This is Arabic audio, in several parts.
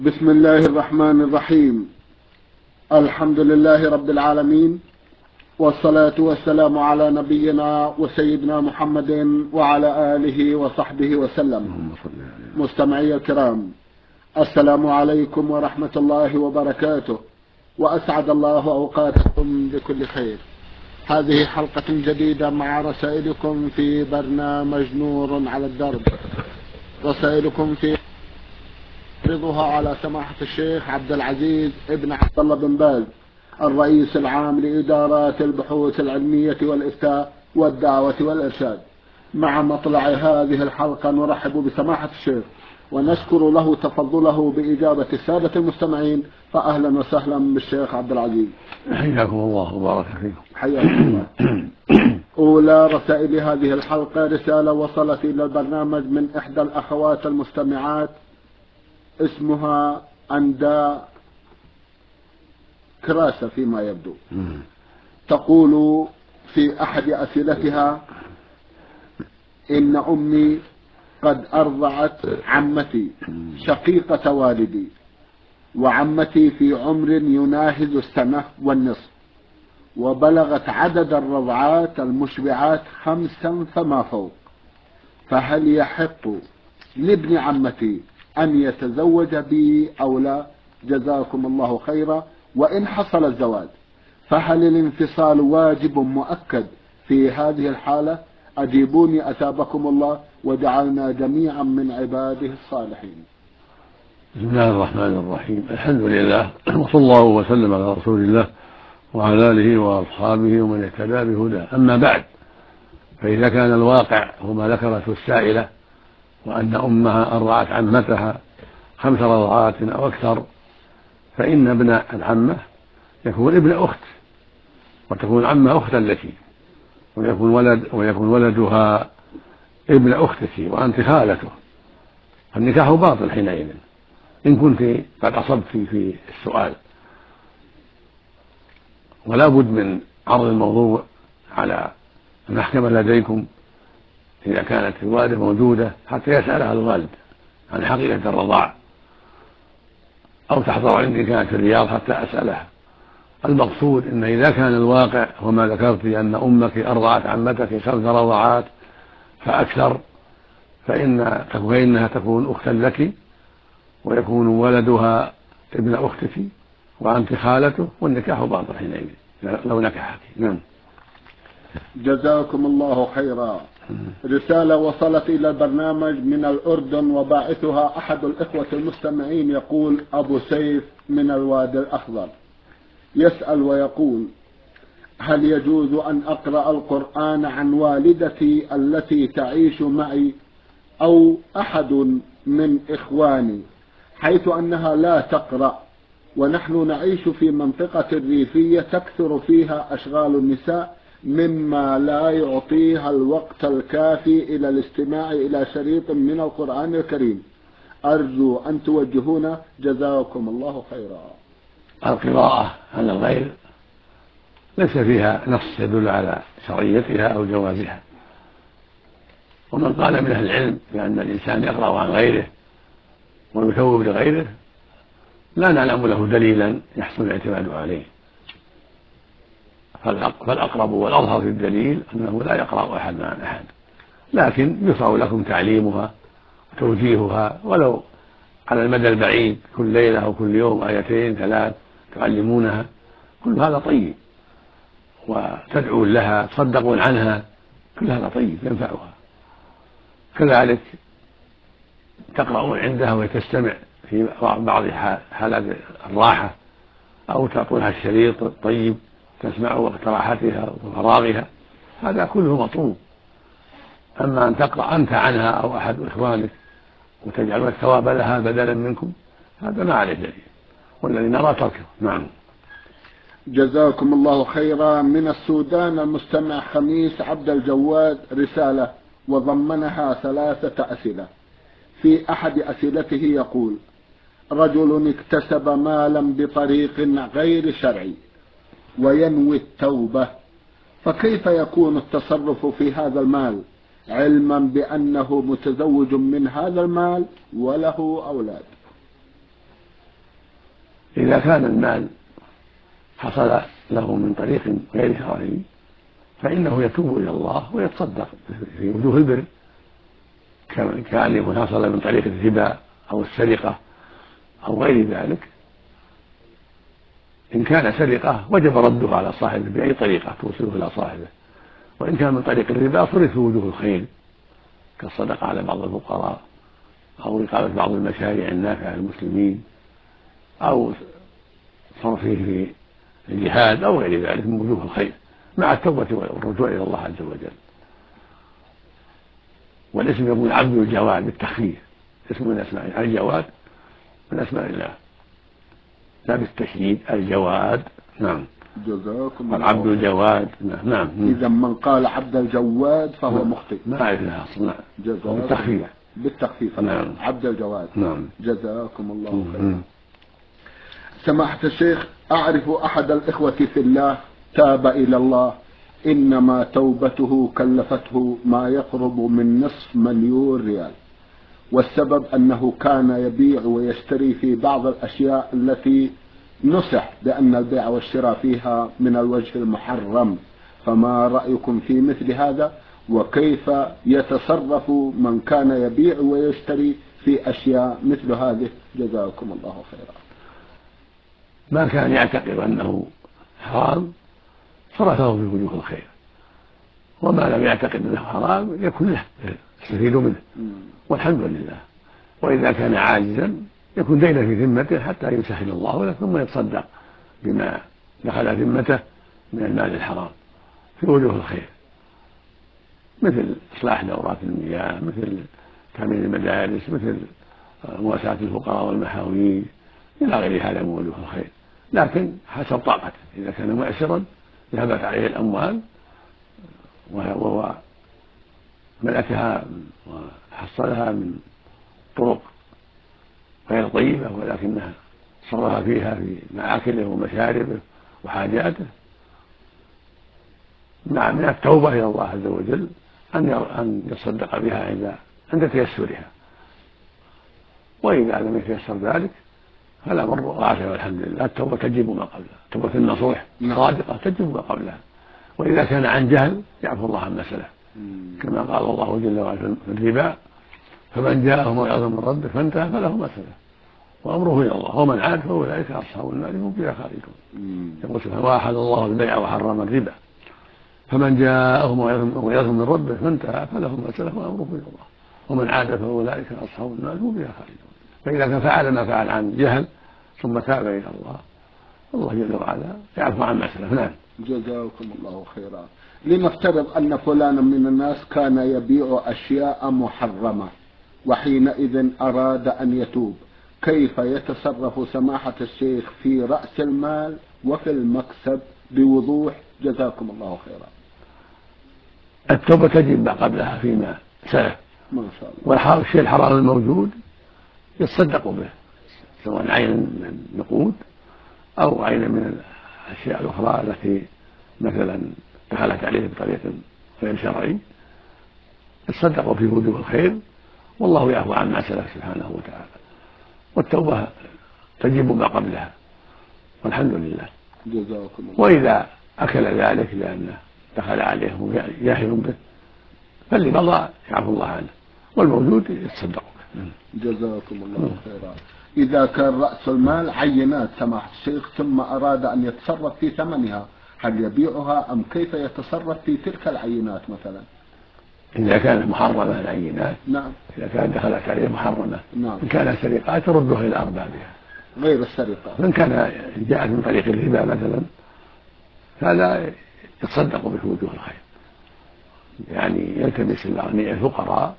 بسم الله الرحمن الرحيم. الحمد لله رب العالمين، والصلاة والسلام على نبينا وسيدنا محمد وعلى آله وصحبه وسلم. مستمعي الكرام، السلام عليكم ورحمة الله وبركاته، وأسعد الله أوقاتكم بكل خير. هذه حلقة جديدة مع رسائلكم في برنامج نور على الدرب. رسائلكم في عرضها على سماحة الشيخ عبد العزيز ابن عبد الله بن باز، الرئيس العام لإدارات البحوث العلمية والإفتاء والدعوة والإرشاد. مع مطلع هذه الحلقة نرحب بسماحة الشيخ ونشكر له تفضله بإجابة السادة المستمعين، فأهلا وسهلا بالشيخ عبد العزيز. حياكم الله وبارك فيكم. حياكم الله. أولى رسائل هذه الحلقة رسالة وصلت إلى البرنامج من إحدى الأخوات المستمعات، اسمها أنداء كراسة فيما يبدو. تقول في أحد أسئلتها: إن أمي قد أرضعت عمتي شقيقة والدي، وعمتي في عمر يناهز السنة والنصف، وبلغت عدد الرضعات المشبعات 5 فما فوق، فهل يحق لابن عمتي أن يتزوج بي أو لا؟ جزاكم الله خيرا. وإن حصل الزواج فهل الانفصال واجب مؤكد في هذه الحالة؟ أجيبوني أثابكم الله، وجعلنا جميعا من عباده الصالحين. بسم الله الرحمن الرحيم. الحمد لله، وصلى الله وسلم على رسول الله وعلى آله وأصحابه ومن اهتدى بهداه. أما بعد، فإذا كان الواقع هو ما ذكرته السائلة، وأن أمها أرضعت عمتها 5 رضعات أو أكثر، فإن ابن العمة يكون ابن أخت، وتكون العمة أختا لك، ويكون ولدها ابن أختك وأنت خالته، فالنكاح باطل حينئذ إن كنت قد أصبت في السؤال. ولا بد من عرض الموضوع على المحكمة لديكم إذا كانت الوالدة موجودة، حتى يسألها الوالد عن حقيقة الرضاع، أو تحضر عندي كانت في الرياض حتى أسألها. المقصود أن إذا كان الواقع وما ذكرت أن أمك أرضعت عمتك 5 رضعات فأكثر، فإنها تكون أختا لك، ويكون ولدها ابن أختك وأنت خالته، والنكاح باطل حينئذ لو نكحك. نعم. جزاكم الله خيرا. رسالة وصلت إلى البرنامج من الأردن، وباعثها أحد الإخوة المستمعين، يقول أبو سيف من الوادي الأخضر، يسأل ويقول: هل يجوز أن أقرأ القرآن عن والدتي التي تعيش معي أو أحد من إخواني، حيث أنها لا تقرأ، ونحن نعيش في منطقة ريفية تكثر فيها أشغال النساء، مما لا يعطيها الوقت الكافي إلى الاستماع إلى شريط من القرآن الكريم؟ أرجو أن توجهونا، جزاكم الله خيرا. القراءة على الغير ليس فيها نص يدل على شرعيتها أو جوازها، ومن قال من أهل العلم بأن الإنسان يقرأ عن غيره ويثوب لغيره لا نعلم له دليلا يحسن الاعتماد عليه، فالأقرب والأظهر في الدليل أنه لا يقرأ أحد عن أحد، لكن يشرع لكم تعليمها وتوجيهها ولو على المدى البعيد، كل ليلة أو كل يوم 2 3 تعلمونها، كل هذا طيب، وتدعون لها، تصدقون عنها، كل هذا طيب ينفعها. كذلك تقرؤون عندها وتستمع في بعض حالات الراحة، أو تعطونها الشريط الطيب تسمع وقت راحتها وفراغها، هذا كله مطلوب. أما أن تقرأ أنت عنها أو أحد إخوانك وتجعلون الثواب لها بدلا منكم، هذا ما عليه دليل، والذي نرى تركه. نعم. جزاكم الله خيرا. من السودان المستمع خميس عبد الجواد رسالة وضمنها 3 أسئلة. في أحد أسئلته يقول: رجل اكتسب مالا بطريق غير شرعي وينوي التوبة، فكيف يكون التصرف في هذا المال، علما بأنه متزوج من هذا المال وله أولاد؟ إذا كان المال حصل له من طريق غير شرعي فإنه يتوب إلى الله ويتصدق في وجوه البر، كأن يكون حصل من طريق الربا أو السرقة أو غير ذلك. إن كان سرقة وجب رده على صاحبه بأي طريقة توصله إلى صاحبه، وإن كان من طريق الربا صرف في وجوه الخير كالصدقة على بعض الفقراء أو إقامة بعض المشاريع النافعة للمسلمين أو صرفه في الجهاد أو غير ذلك من وجوه الخير مع التوبة والرجوع إلى الله عز وجل. والاسم يكون عبد الجواد بالتخفيف، اسم من أسماء الجواد من أسماء الله لا بالتشديد، الجواد. نعم. جزاكم الله. العبد الجواد. نعم. إذا من قال عبد الجواد فهو مخطئ. ما أعرف لها أصلا. بالتخفيف. بالتخفيف. نعم. عبد الجواد. نعم. جزاكم الله خيرا. سماحة الشيخ، أعرف أحد الإخوة في الله تاب إلى الله، إنما توبته كلفته ما يقرب من 500,000 ريال، والسبب أنه كان يبيع ويشتري في بعض الأشياء التي نصح بأن البيع والشراء فيها من الوجه المحرم، فما رأيكم في مثل هذا؟ وكيف يتصرف من كان يبيع ويشتري في أشياء مثل هذه؟ جزاكم الله خيرا. ما كان يعتقد أنه حرام صرفه في وجوه الخير، وما لم يعتقد أنه حرام يكون له يستفيد منه والحمد لله. وإذا كان عاجزا يكون دينا في ذمته حتى يسهل الله له ثم يتصدق بما دخل ذمته من المال الحرام في وجوه الخير، مثل إصلاح دورات المياه، مثل تأمين المدارس، مثل مواساة الفقراء والمحاويج إلى غير هذا من وجوه الخير، لكن حسب طاقته. إذا كان مؤسرا ذهبت عليه الأموال وهو ملكها وحصلها من طرق غير طيبة ولكنها صرف فيها في مآكله ومشاربه وحاجاته، من التوبة إلى الله عز وجل أن يصدق بها عند تيسرها، وإذا لم يتيسر ذلك فلا مر وعافية والحمد لله. التوبة تجب ما قبلها، توبة النصوح الصادقة تجب ما قبلها. وإذا كان عن جهل يعفو الله عما سلف، كما قال الله جل وعلا في الربا: فمن جاءه موعظة من ربه فانتهى فله ما سلف وأمره إلى الله ومن عاد فأولئك أصحاب النار هم فيها خالدون. يقول سبحانه: وأحل الله البيع وحرم الربا فمن جاءه موعظة من ربه فانتهى فله ما سلف وأمره إلى الله ومن عاد فأولئك أصحاب النار هم فيها خالدون. فإذا كان فعل ما فعل عن جهل ثم تاب إلى الله، الله جل وعلا يعفو عما سلف. نعم. جزاكم الله خيرا. لنفترض أن فلانا من الناس كان يبيع أشياء محرمة وحينئذ أراد أن يتوب، كيف يتصرف سماحة الشيخ في رأس المال وفي المكسب بوضوح؟ جزاكم الله خيرا. التوبة تجب ما قبلها فيما سلف، ما شاء الله. والشيء الحرام الموجود يتصدق به، سواء عين من نقود أو عين من الأشياء الأخرى التي مثلا دخلت عليه بطريقة غير شرعي، يتصدق في وجوه الخير والله يعفو عما سلف سبحانه وتعالى. والتوبة تجب ما قبلها والحمد لله. جزاكم الله. وإذا أكل ذلك لأنه دخل عليه جاهل به فالمضى يعفو الله عنه والموجود يتصدق به. جزاكم الله خيرا. إذا كان رأس المال عينات سماحة الشيخ ثم أراد أن يتصرف في ثمنها، هل يبيعها أم كيف يتصرف في تلك العينات مثلا؟ إذا كانت محرمة العينات، نعم، إذا كانت دخلت عليه محرمة، نعم، إن كانت سرقات تردها إلى أربابها غير السرقة. فإن كان جاءت من طريق الربا مثلا فلا يتصدق به وجوه الخير، يعني يلتمس الأغنياء الفقراء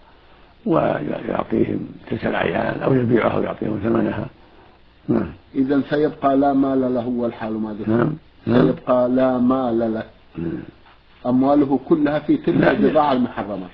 ويعطيهم تلك الأعيان أو يبيعها ويعطيهم ثمنها. نعم. إذا سيبقى لا مال له والحال ما ذكر. نعم. سيبقى لا مال له، أمواله كلها في تلك البضاعة المحرمة.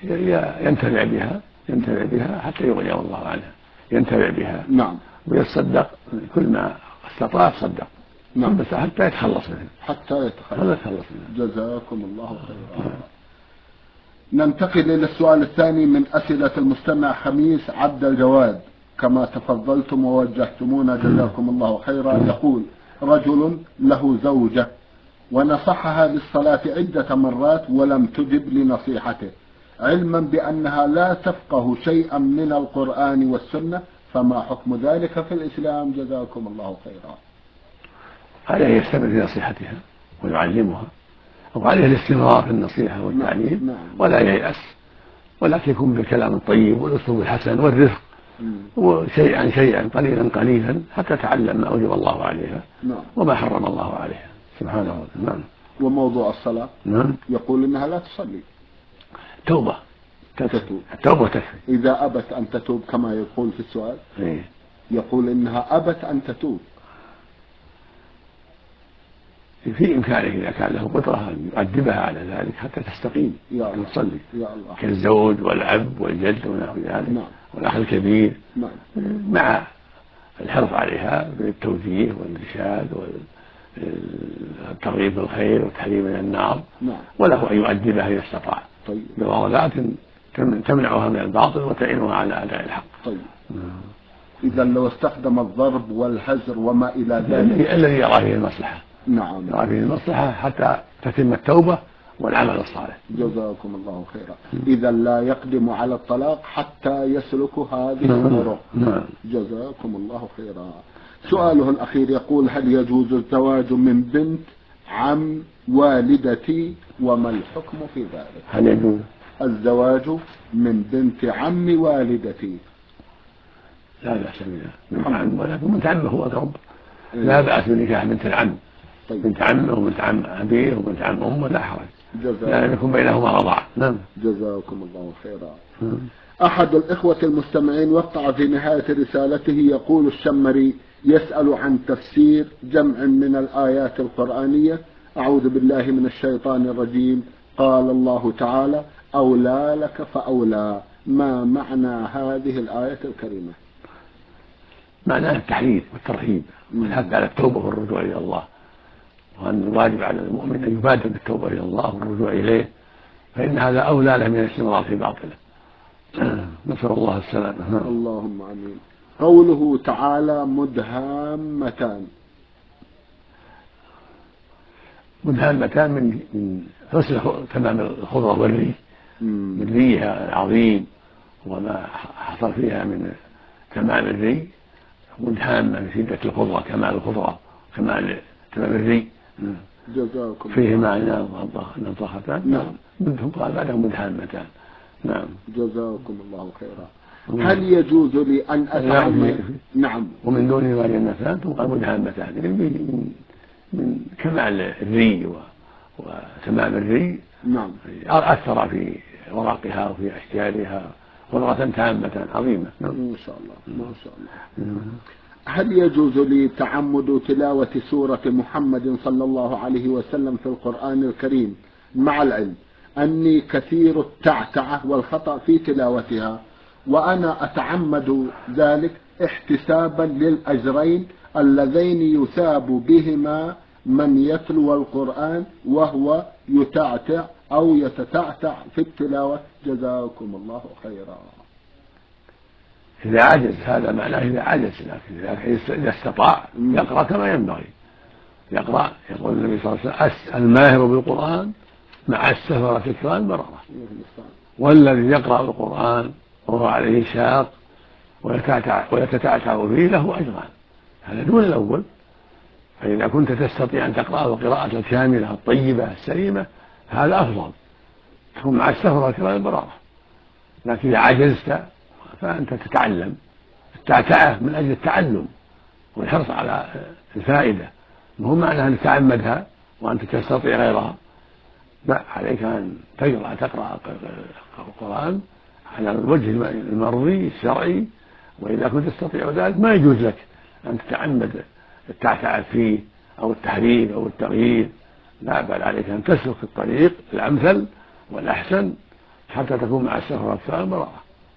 ينتفع بها حتى يغني الله عنها، ينتفع بها. نعم. ويتصدق كل ما استطاع صدق. نعم. بس حتى يتخلص منه. جزاكم الله خيرا. ننتقل إلى السؤال الثاني من أسئلة المستمع خميس عبد الجواد. كما تفضلتم ووجهتمونا جزاكم الله خيرا. يقول: رجل له زوجة ونصحها بالصلاة عدة مرات ولم تجب لنصيحته، علما بأنها لا تفقه شيئا من القرآن والسنة، فما حكم ذلك في الإسلام جزاكم الله خيرا؟ عليه يستمر في نصيحتها ويعلمها، وعليه الاستمرار في النصيحة والتعليم، ولا ييأس، ولكن يكون بالكلام الطيب والأسلوب الحسن والرفق، وشيئا شيئا قليلا قليلا حتى تعلم ما أوجب الله عليها وما حرم الله عليها سبحانه وتعالى. وموضوع الصلاة يقول إنها لا تصلي، توبة تتوب، التوبة تكفي. إذا أبت أن تتوب كما يقول في السؤال، يقول إنها أبت أن تتوب، في إمكانه إذا كان له قدرة أن يؤدبها على ذلك حتى تستقيم وتصلي، كالزوج والأب والجد ونحو ذلك، والأخ الكبير، مع الحرص عليها بالتوجيه والإرشاد والترغيب بالخير والتحذير من النار، وله أن يؤدبها إذا استطاع بوعظات تمنعها من الباطل وتعينها على أداء الحق. إذا لو استخدم الضرب والهزر وما إلى ذلك الذي يرى فيه المصلحة، يرى فيه المصلحة حتى تتم التوبة والعمل الصالح. جزاكم الله خيرا. إذا لا يقدم على الطلاق حتى يسلك هذه الطرق. جزاكم الله خيرا. سؤاله الأخير يقول: هل يجوز الزواج من بنت عم والدتي وما الحكم في ذلك؟ هل يجوز الزواج من بنت عم والدتي؟ لا بأس بها، بنت عم، ولكن بنت عمه هو الرب، لا بأس بنكاح بنت العم، بنت عمه وبنت عم أبيه وبنت عم أمه لا حرج، لا يكون بينهما رضاعة. جزاكم الله خيرا. أحد الإخوة المستمعين وقع في نهاية رسالته يقول: الشمري يسأل عن تفسير جمع من الآيات القرآنية: أعوذ بالله من الشيطان الرجيم، قال الله تعالى: أولى لك فأولى، ما معنى هذه الآية الكريمة؟ معناها التحريض والترهيب والحث على التوبة والرجوع إلى الله، وأن الواجب على المؤمن أن يبادر بالتوبة إلى الله والرجوع إليه، فإن هذا أولى له من الاستمرار في باطله. نسأل الله السلامة. اللهم آمين. قوله تعالى: مدهامتان، مدهامتان من حسن تمام الخضرة والري، من ريها العظيم وما حصل فيها من تمام الري، مدهامة من شدة الخضرة، كمال الخضرة، كمال تمام الري. جزاكم فيه معنى نضاختان. منهم قال بعدهم مدهامتان. جزاكم الله خيرا. هل يجوز لي أن أتعمد؟ ومن دونهما جنتان ثم قال مدهامتان، من كمال الري وتمام الري. أثر في ورقها وفي أشجارها خضرة تامة عظيمة. ما شاء الله ما شاء الله. هل يجوز لي تعمد تلاوة سورة محمد صلى الله عليه وسلم في القرآن الكريم مع العلم أني كثير التعتعة والخطأ في تلاوتها، وأنا أتعمد ذلك احتسابا للأجرين اللذين يثاب بهما من يتلو القرآن وهو يتعتع أو يتتعتع في التلاوة؟ جزاكم الله خيرا. إذا عجز هذا معناه إذا عجز، لكن إذا استطاع يقرأ كما ينبغي، يقرأ. يقول النبي صلى الله عليه وسلم: الماهر بالقرآن مع السفرة الكرام بررة، والذي يقرأ القرآن وهو عليه شاق ويتتعتع فيه له أجران، هذا دون الأول. فإذا كنت تستطيع أن تقرأه قراءة كاملة الطيبة السليمة هذا أفضل، تكون مع السفرة الكرام بررة. لكن إذا عجزت فأنت تتعلم التعتعة من أجل التعلم والحرص على الفائدة، مو معنى أن تتعمدها وأنت تستطيع غيرها، لا، عليك أن تقرأ القرآن على الوجه المرضي الشرعي. وإذا كنت تستطيع ذلك ما يجوز لك أن تتعمد التعتعة فيه أو التحريف أو التغيير، لا، بل عليك أن تسلك الطريق الأمثل والأحسن حتى تكون مع السفر والكرام براءة.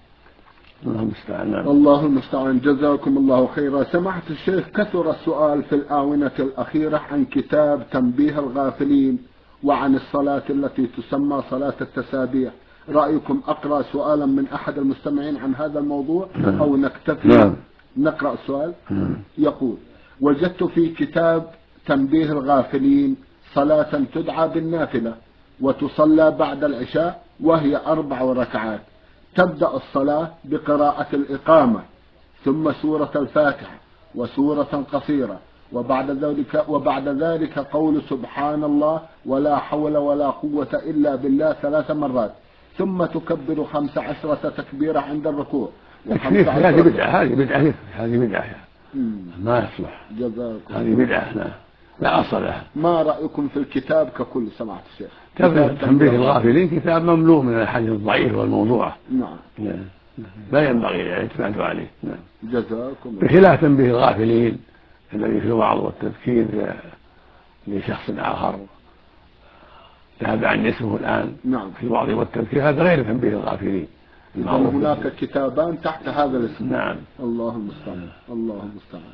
الله المستعان. جزاكم الله خيرا. سماحة الشيخ، كثر السؤال في الآونة الأخيرة عن كتاب تنبيه الغافلين وعن الصلاة التي تسمى صلاة التسابيح، رأيكم أقرأ سؤالا من أحد المستمعين عن هذا الموضوع أو نكتفي؟ نعم. نقرأ السؤال. يقول: وجدت في كتاب تنبيه الغافلين صلاة تدعى بالنافلة وتصلى بعد العشاء وهي 4 ركعات، تبدأ الصلاة بقراءة الإقامة ثم سورة الفاتحة وسورة قصيرة، وبعد ذلك قول سبحان الله ولا حول ولا قوة إلا بالله 3 مرات، ثم تكبر 15 تكبيرة عند الركوع. هذه بدعة ما يصلح، جزاكم. هذه بدعة لا أصل لها. ما رأيكم في الكتاب ككل سماحة الشيخ؟ تنبيه الغافلين كتاب مملوء من الأحاديث الضعيفة والموضوعة. نعم. لا ينبغي الاعتماد عليه. نعم. جزاكم. بخلاف تنبيه الغافلين الذي في الوعظ والتذكير لشخص آخر ذهب عن اسمه الآن. نعم. في الوعظ والتذكير هذا غير تنبيه الغافلين. هناك كتابان تحت هذا الاسم. نعم. الله المستعان. الله المستعان.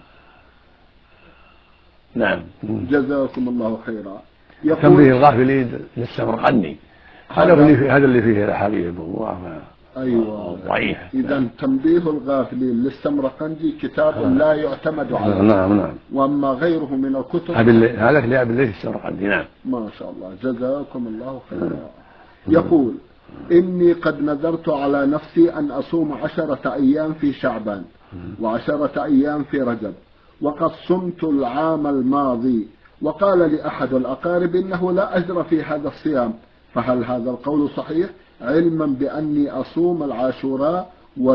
نعم. جزاكم الله خيرا. تنبيه الغافلين للسمرقندي هذا اللي فيه الأحاديث الموضوعة. أيوة. ضعيفة. إذا تنبيه الغافلين للسمرقندي كتاب لا يعتمد عليه. نعم. وأما غيره من الكتب هذا كتاب ليس السمرقندي. نعم. ما شاء الله. جزاكم الله خيرا. يقول: إني قد نذرت على نفسي أن أصوم 10 أيام في شعبان و10 أيام في رجب، وقد صمت العام الماضي، وقال لي أحد الأقارب إنه لا أجر في هذا الصيام، فهل هذا القول صحيح؟ علما بأني أصوم العاشوراء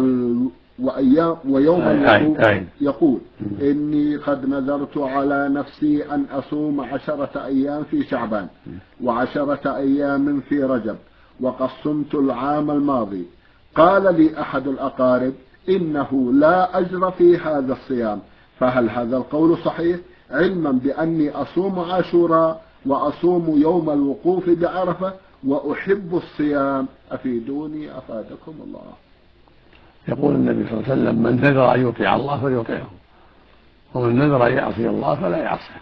ويوم الوقوف. يقول: إني قد نذرت على نفسي أن أصوم 10 أيام في شعبان و10 أيام في رجب، وقد صمت العام الماضي. قال لي أحد الأقارب إنه لا أجر في هذا الصيام، فهل هذا القول صحيح؟ علما بأني أصوم عاشوراء وأصوم يوم الوقوف بعرفة وأحب الصيام، أفيدوني أفادكم الله. يقول النبي صلى الله عليه وسلم: من نذر أن يطيع الله فليطيعه، ومن نذر أن يعصي الله فلا يعصيه.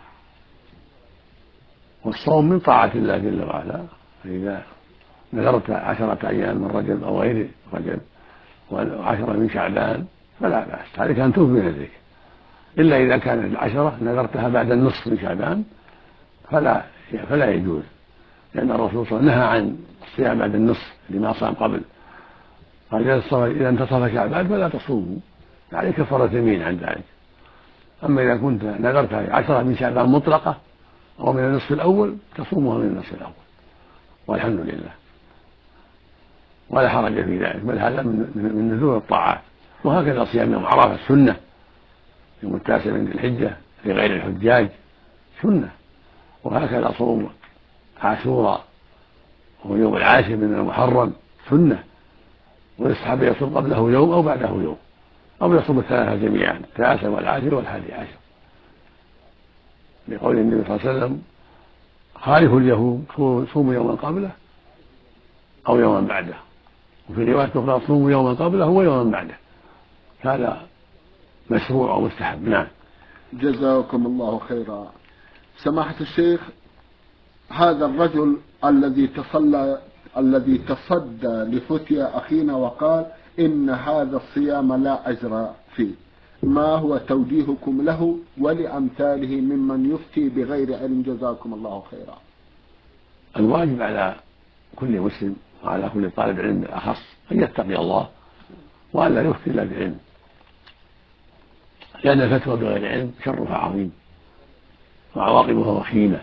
والصوم من طاعة الله جل وعلا، فإذا نذرت 10 أيام من رجب أو غير رجب و10 من شعبان فلا بأس، عليك أن توفي بنذرك، إلا إذا كانت 10 نذرتها بعد النصف من شعبان فلا يجوز، لأن الرسول صلى الله عليه وسلم نهى عن الصيام بعد النصف لما صام قبل، قال: إذا انتصف شعبان فلا تصوموا، عليك كفارة يمين عن ذلك. أما إذا كنت نذرت 10 من شعبان مطلقة أو من النصف الأول تصومها من النصف الأول، والحمد لله، ولا حرج في ذلك، بل هذا من نذور الطاعات. وهكذا صيام يوم عرفة سنة، يوم 9 من الحجة لغير الحجاج سنة، وهكذا صوم عاشوراء ويوم 10 من المحرم سنة، ويستحب يصوم قبله يوم أو بعده يوم، أو يصوم 3 جميعا، 9 و10 و11، لقول النبي صلى الله عليه وسلم: خالفوا اليهود، صوموا يوما قبله أو يوما بعده، وفي رواية أخرى: صوموا يوما قبله ويوما بعده. هذا مشروع أو مستحب. نعم. جزاكم الله خيرا. سماحة الشيخ، هذا الرجل الذي تصدى لفتيا أخينا وقال إن هذا الصيام لا أجر فيه، ما هو توجيهكم له ولأمثاله ممن يفتي بغير علم؟ جزاكم الله خيرا. الواجب على كل مسلم وعلى كل طالب علم بالأخص أن يتقي الله وأن لا يفتي إلا بعلم، لأن الفتوى بغير علم شرها عظيم وعواقبها وخيمة،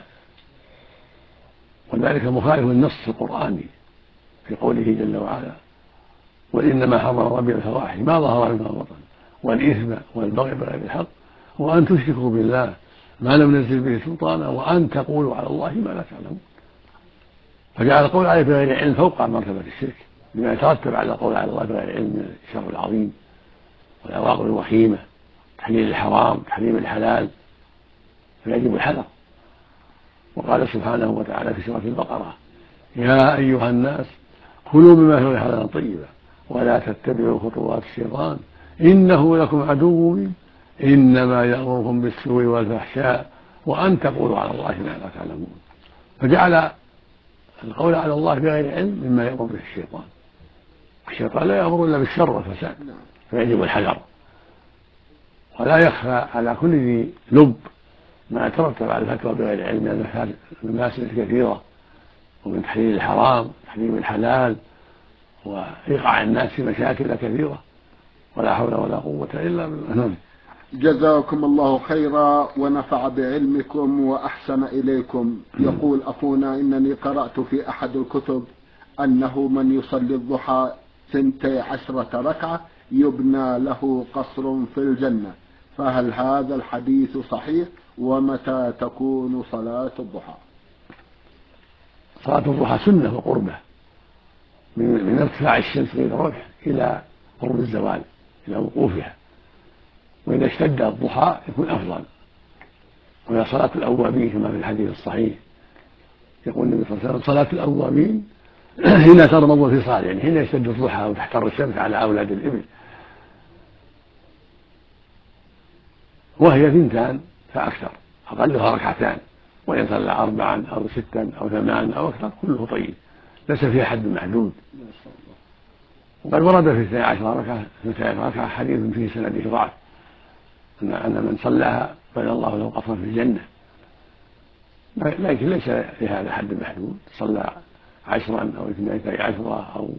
وذلك مخالف النص القرآني في قوله جل وعلا: وإنما حرم ربي الفواحش ما ظهر منها وبطن والإثم والبغي بغير الحق وأن تشركوا بالله ما لم ينزل به سلطانا وأن تقولوا على الله ما لا تعلمون. فجعل القول عليه بغير علم فوق مرتبة الشرك، بما يترتب على القول على الله بغير علم من الشر العظيم والعواقب الوخيمة، تحليل الحرام، تحريم الحلال، فيجب الحذر. وقال سبحانه وتعالى في سورة البقرة: يا أيها الناس كلوا مما فيه حلالا طيبا ولا تتبعوا خطوات الشيطان إنه لكم عدو مبين إنما يأمركم بالسوء والفحشاء وأن تقولوا على الله ما لا تعلمون. فجعل القول على الله بغير علم مما يأمر به الشيطان، الشيطان لا يأمر إلا بالشر والفساد، فيجب الحذر. ولا يخفى على كل ذي لب ما يترتب على الفتوى بغير علم من المفاسد كثيرة، ومن تحليل الحرام تحريم الحلال، وإيقاع الناس في مشاكل كثيرة، ولا حول ولا قوة إلا بالله. جزاكم الله خيرا ونفع بعلمكم وأحسن إليكم. يقول أخونا: إنني قرأت في أحد الكتب أنه من يصلي الضحى 12 ركعة يبنى له قصر في الجنة، فهل هذا الحديث صحيح؟ ومتى تكون صلاة الضحى؟ صلاة الضحى سنة وقربة من ارتفاع الشمس من الرمح إلى قرب الزوال إلى وقوفها، وإذا اشتد الضحى يكون أفضل. وهي صلاة الأوابين كما في الحديث الصحيح، يقول النبي صلى الله عليه وسلم: صلاة الأوابين حين ترمض الفصال، يعني حين يشتد الضحى وتحتر الشمس على أولاد الإبل، وهي 2 فأكثر، أقلها 2، وإن صلى 4 أو 6 أو 8 أو أكثر كله طيب، ليس فيها حد محدود. وقد ورد في 12 ركعة حديث فيه سنده ضعف، أن من صلاها بنى الله له قصرا في الجنة، لكن ليس لهذا حد محدود، صلى 10 أو 12 أو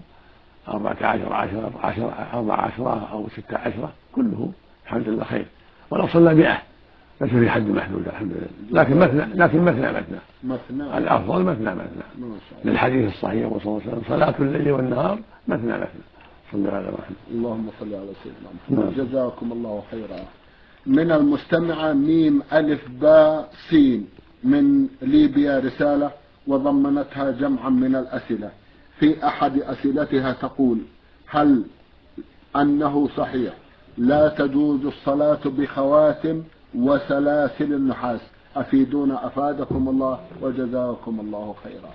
14 أو 16 كله الحمد لله خير. ولو صلى 100 ليس في حد محدود الحمد لله، لكن مثنى الأفضل مثنى للحديث الصحيح صلى الله عليه وسلم: صلاة الليل والنهار مثنى. صلى على محمد. اللهم صل على سيدنا محمد. جزاكم الله خيرا. من المستمعة ميم ألف باء سين من ليبيا رسالة وضمنتها جمعا من الأسئلة. في أحد أسئلتها تقول: هل أنه صحيح لا تجوز الصلاة بخواتم وسلاسل النحاس؟ أفيدونا أفادكم الله وجزاكم الله خيرا.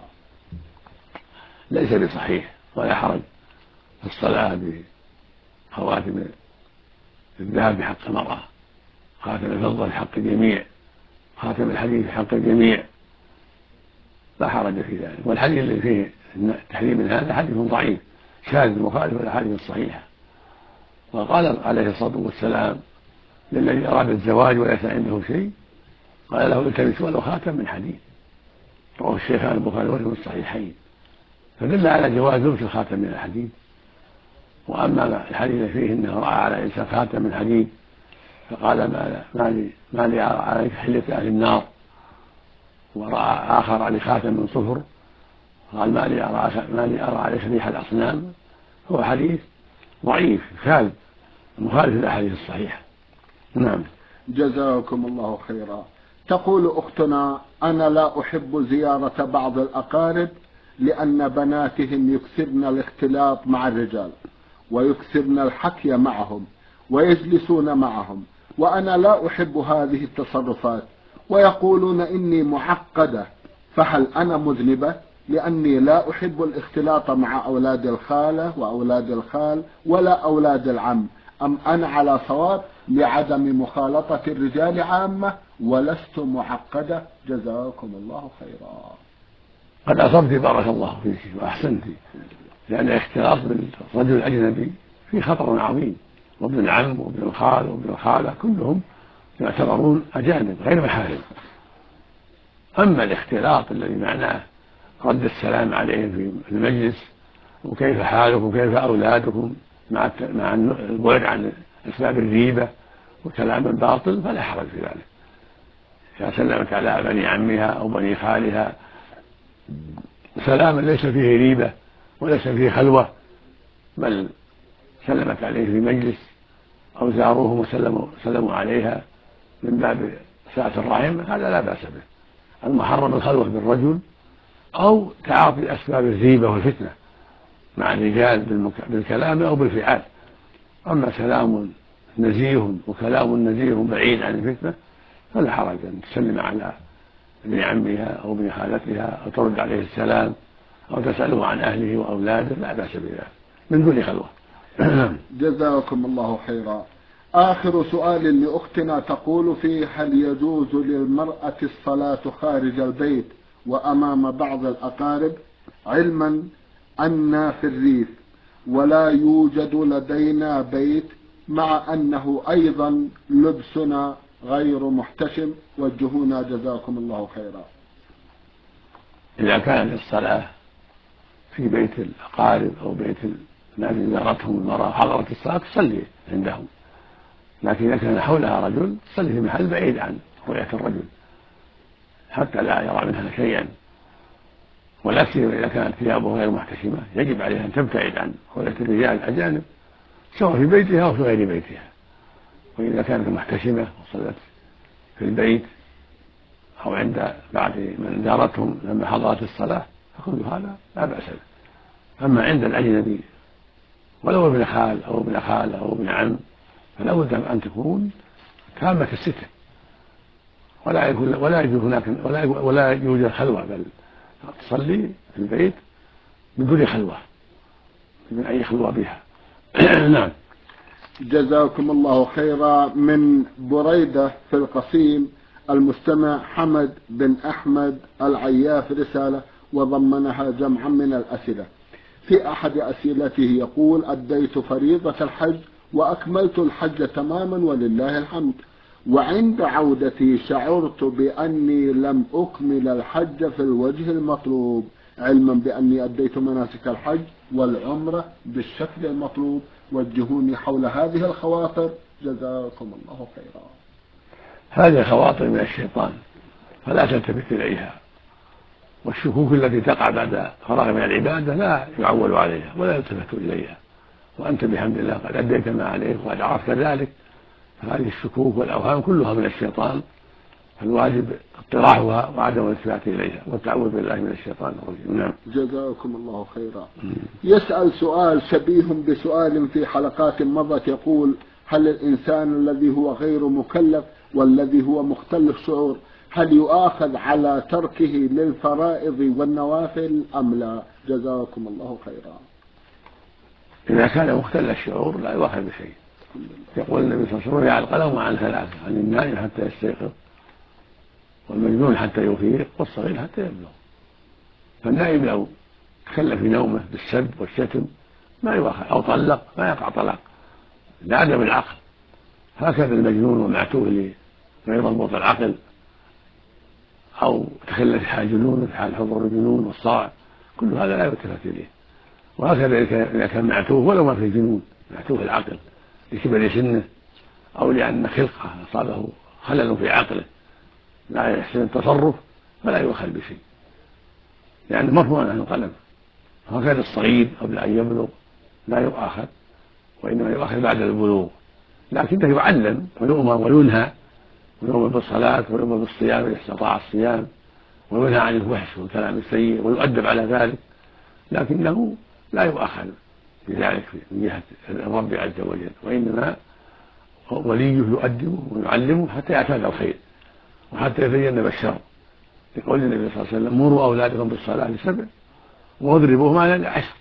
ليس بصحيح، ولا حرج في الصلاة بخواتم الذهب بحق المرأة، خاتم الفضة بحق الجميع، خاتم الحديد بحق الجميع، لا حرج في ذلك. والحديث الذي فيه تحريم من هذا حديث ضعيف شاذ مخالف للأحاديث الصحيحة. وقال عليه الصلاة والسلام للذي أراد الزواج وليس عنده شيء، قال له: التمس ولو خاتم من حديد. رواه الشيخان البخاري ومسلم في الصحيحين، فدل على جواز لبس الخاتم من الحديد. وأما الحديث فيه أنه رأى على إنسان خاتم من حديد فقال: ما لي أرى عليك حلة أهل النار، ورأى آخر عليه خاتم من صفر قال: ما لي أرى عليك ريح الأصنام. هو حديث ضعيف شاذ مخالف للأحاديث الصحيحة. نعم. جزاكم الله خيرا. تقول أختنا: أنا لا أحب زيارة بعض الأقارب لأن بناتهم يكثرن الاختلاط مع الرجال ويكثرن الحكي معهم ويجلسون معهم، وأنا لا أحب هذه التصرفات، ويقولون إني معقدة، فهل أنا مذنبة لأني لا أحب الاختلاط مع أولاد الخالة وأولاد الخال ولا أولاد العم، أم أنا على صواب لعدم مخالطة الرجال عامة ولست معقدة؟ جزاكم الله خيرا. قد أصبت بارك الله فيك وأحسنت، لأن الاختلاط بالرجل الأجنبي فيه خطر عظيم، وابن العم وابن الخال وابن الخالة كلهم يعتبرون أجانب غير محارم. أما الاختلاط الذي معناه رد السلام عليهم في المجلس وكيف حالكم وكيف أولادكم مع البعد عن أسباب الريبة وكلام الباطل فلا حرج في ذلك. إذا سلمت على بني عمها أو بني خالها سلاما ليس فيه ريبة وليس فيه خلوة، بل سلمت عليه في مجلس أو زاروهم وسلموا عليها من باب سعة الرحم، هذا لا بأس به. المحرم الخلوة بالرجل أو تعاطي أسباب الريبة والفتنة مع الرجال بالكلام أو بالفعال. أما سلام نزيه وكلام نزيه بعيد عن الفتنة فلا حرج أن تسلم على ابن عمها أو ابن خالتها أو ترد عليه السلام أو تسأله عن أهله وأولاده، لا بأس بذلك من دون خلوة. جزاكم الله خيرا. آخر سؤال لأختنا تقول فيه: هل يجوز للمرأة الصلاة خارج البيت وأمام بعض الأقارب، علما أن في الريف ولا يوجد لدينا بيت، مع أنه أيضا لبسنا غير محتشم، وجهونا جزاكم الله خيرا. إذا كانت الصلاة في بيت الأقارب أو بيت الناس زارتهم المرأة حضرت الصلاة تصلي عندهم، لكن إذا كان حولها رجل تصلي في محل بعيد عن رؤية الرجل حتى لا يرى منها شيئا، ولا سيما إذا كانت ثيابه غير محتشمة يجب عليها أن تبتعد عن رؤية الرجال الأجانب سواء في بيتها أو في غير بيتها. وإذا كانت محتشمة وصلت في البيت أو عند بعض من زارتهم لما حضرت الصلاة فكل هذا لا بأس به. أما عند الأجنبي ولو ابن خال أو ابن خالة أو ابن عم فلا بد أن تكون تامة الستر، ولا يوجد خلوة، بل تصلي في البيت بدون خلوة، من أي خلوة بها. نعم. جزاكم الله خيرا. من بريدة في القصيم المستمع حمد بن أحمد العياف رسالة وضمنها جمعا من الأسئلة. في أحد أسئلته يقول: أديت فريضة الحج وأكملت الحج تماما ولله الحمد، وعند عودتي شعرت بأني لم أكمل الحج في الوجه المطلوب، علما بأني أديت مناسك الحج والعمرة بالشكل المطلوب، وجهوني حول هذه الخواطر جزاكم الله خيرا. هذه خواطر من الشيطان فلا تلتفت إليها، والشكوك التي تقع بعد فراغ من العبادة لا يعول عليها ولا يلتفت إليها، وأنت بحمد الله قد أديت ما عليك وقد عرفت ذلك، فهذه الشكوك والأوهام كلها من الشيطان، فالواجب اطراحها وعدم الالتفات إليها والتعوذ بالله من الشيطان الرجيم. نعم. جزاكم الله خيرا. يسأل سؤال شبيه بسؤال في حلقات مضت، يقول: هل الإنسان الذي هو غير مكلف والذي هو مختلف شعور هل يؤاخذ على تركه للفرائض والنوافل أم لا؟ جزاكم الله خيرا. إذا كان مختل الشعور لا يؤاخذ بشيء. يقول النبي صلى الله عليه وسلم: رفع القلم عن ثلاثة، عن النائم حتى يستيقظ، والمجنون حتى يفيق، والصغير حتى يبلغ. فالنائم لو تكلف في نومه بالسب والشتم ما يؤاخذ، أو طلق ما يقع طلاق لعدم العقل. هكذا المجنون ومعتوه غير ضبط العقل، أو تخلف في حال جنون في حال حضور الجنون والصاع، كل هذا لا يلتفت إليه. وهكذا إذا كان معتوه ولو ما في جنون، معتوه العقل لكبر سنه أو لأن خلقه أصابه خلل في عقله لا يحسن التصرف فلا يؤخذ بشيء، لأنه مرفوع عن القلم. وهكذا الصغير قبل أن يبلغ لا يؤاخذ، وإنما يؤاخذ بعد البلوغ، لكنه يعلم ويؤمر وينهى، ويؤمر بالصلاة ويؤمر بالصيام إذا استطاع الصيام، وينهى عن الفحش والكلام السيء ويؤدب على ذلك، لكنه لا يؤاخذ بذلك من جهة الرب عز وجل، وإنما وليه يؤدبه ويعلمه حتى يعتاد الخير وحتى يتجنب الشر، يقول النبي صلى الله عليه وسلم: مروا أولادكم بالصلاة ل7 واضربوهم على 10،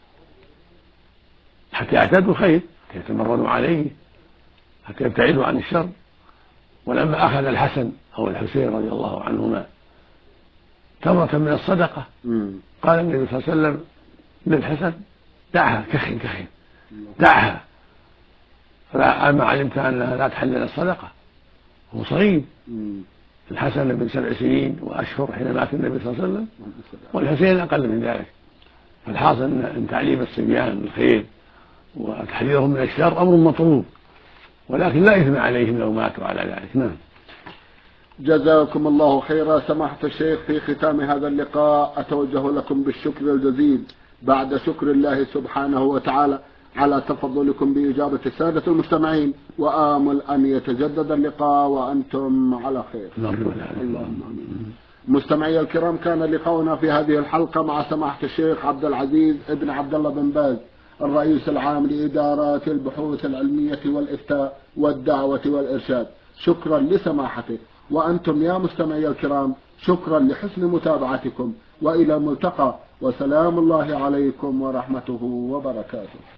حتى يعتادوا الخير، حتى يتمرنوا عليه، حتى يبتعدوا عن الشر. ولما أخذ الحسن أو الحسين رضي الله عنهما تمرة من الصدقة قال النبي صلى الله عليه وسلم للحسن: دعها، كخن كخن، دعها، فما علمت أنها لا تحل الصدقة. هو صغير، الحسن بن 7 سنين وأشهر حين مات النبي صلى الله عليه وسلم، والحسين أقل من ذلك. فالحاصل أن تعليم الصبيان الخير وتحذيرهم من الشر أمر مطلوب، ولكن لا إثم عليهم لو ماتوا على ذلك. نعم. جزاكم الله خيرا. سماحة الشيخ، في ختام هذا اللقاء أتوجه لكم بالشكر الجزيل بعد شكر الله سبحانه وتعالى على تفضلكم بإجابة السادة المستمعين، وآمل أن يتجدد اللقاء وأنتم على خير. اللهم آمين. مستمعي الكرام، كان لقاؤنا في هذه الحلقة مع سماحة الشيخ عبد العزيز ابن عبد الله بن باز، الرئيس العام لإدارات البحوث العلمية والإفتاء والدعوة والإرشاد. شكرا لسماحته، وأنتم يا مستمعي الكرام شكرا لحسن متابعتكم، وإلى الملتقى، وسلام الله عليكم ورحمته وبركاته.